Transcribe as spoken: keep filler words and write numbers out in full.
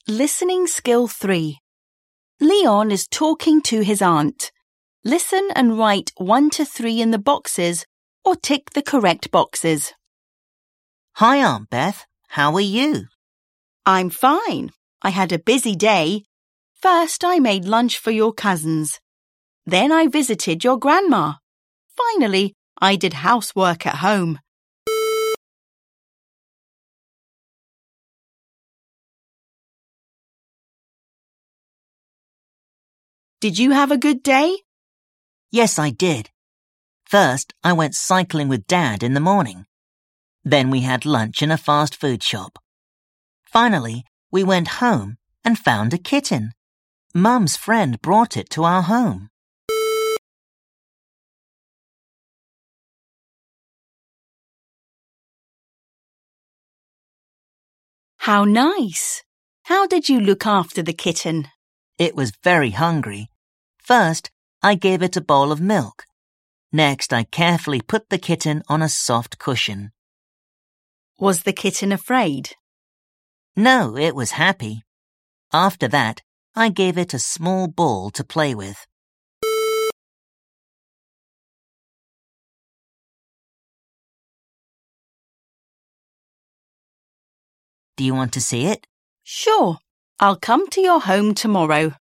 Listening Skill three. Leon is talking to his aunt. Listen and write one to three in the boxes or tick the correct boxes. Hi, Aunt Beth. How are you? I'm fine. I had a busy day. First, I made lunch for your cousins. Then I visited your grandma. Finally, I did housework at home. Did you have a good day? Yes, I did. First, I went cycling with Dad in the morning. Then we had lunch in a fast food shop. Finally, we went home and found a kitten. Mum's friend brought it to our home. How nice! How did you look after the kitten? It was very hungry. First, I gave it a bowl of milk. Next, I carefully put the kitten on a soft cushion. Was the kitten afraid? No, it was happy. After that, I gave it a small ball to play with. Do you want to see it? Sure. I'll come to your home tomorrow.